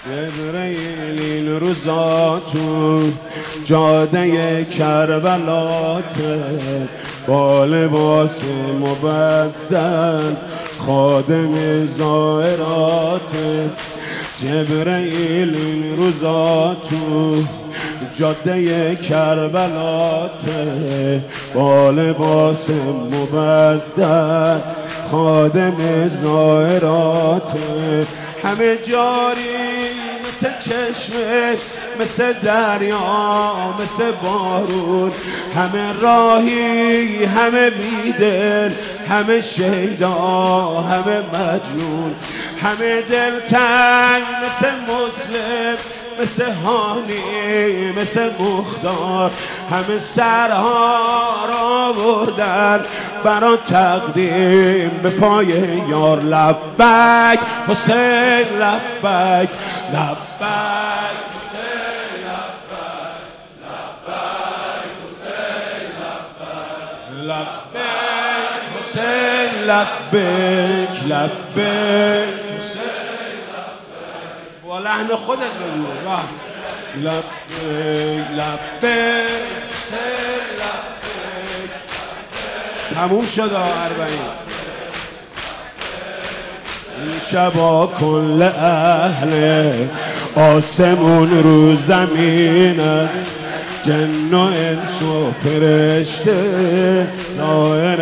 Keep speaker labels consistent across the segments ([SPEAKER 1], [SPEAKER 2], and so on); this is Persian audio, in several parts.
[SPEAKER 1] جبرئیل این روزا تو جاده کربلات با لباس مبدل خادم زائرات. جبرئیل این روزا تو جاده کربلات با لباس مبدل خادم زائرات. همه جاری مثل چشمه، مثل دریا، مثل بارون، همه راهی، همه بیدل، همه شیدا، همه مجنون، همه دلتنگ مثل مسلم، مثل هانی، مثل مختار، همه سرها را بردن برا تقدیم به پای یار. لبک حسین لبک، لبک حسین لبک، لبک حسین لبک، لبک حسین لبک، لبک حسین با لحن خودت بگو. لبک لبک حسین لبک. تموم شد 40. این شبا کل اهل آسمون رو زمینن، جن و انس و فرشته نائر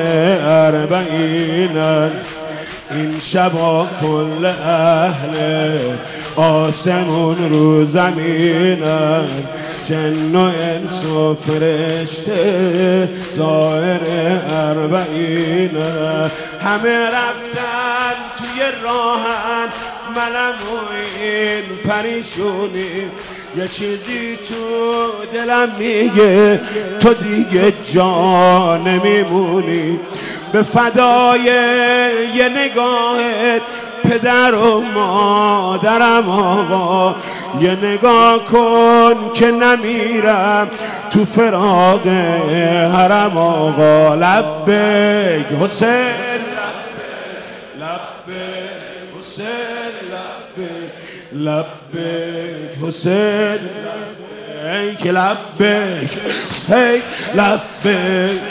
[SPEAKER 1] 40. این شبا کل اهل آسمون رو زمینن، جن و انس و فرشته ظاهر 40. همه رفتن توی راهن، منم و این پریشونی، یه چیزی تو دلم میگه تو دیگه جا نمیمونی. به فدای یه نگاهت پدر و مادرم آقا، یه نگاه کن که نمیرم تو فراق حرم آقا. لبک حسین لبک حسین لبک، لبک حسین لبک، لبک حسین لبک.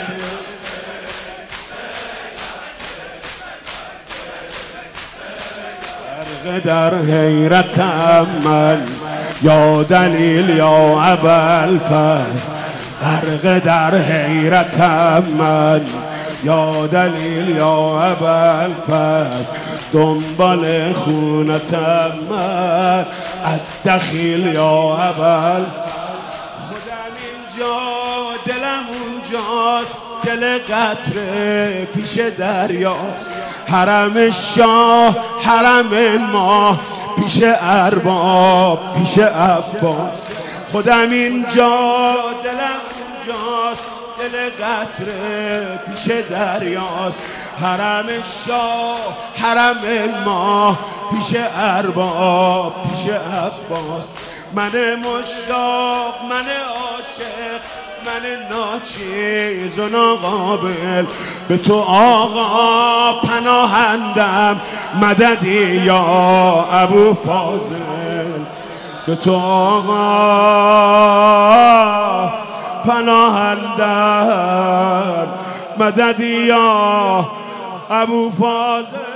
[SPEAKER 1] در حیرتم من یا دلیل یا ابوالفضل، غرق در حیرتم من یا دلیل یا ابوالفضل، دنبال خونتم من الدخیل یا ابوالفضل. خودم اینجا دلم اونجاست، دل قطره پیش دریاست، حرم شاه حرم ما پیش ارباب پیش عباس. خودم اینجا دلم اونجاست، دل قطره پیش دریاست، حرم شاه حرم ما پیش ارباب پیش عباس. من مشتاق، من عاشق، من ناچیز و ناقابل، به تو آقا پناهندم مددی یا ابو فاضل. به تو آقا پناهندم مددی یا ابو فاضل.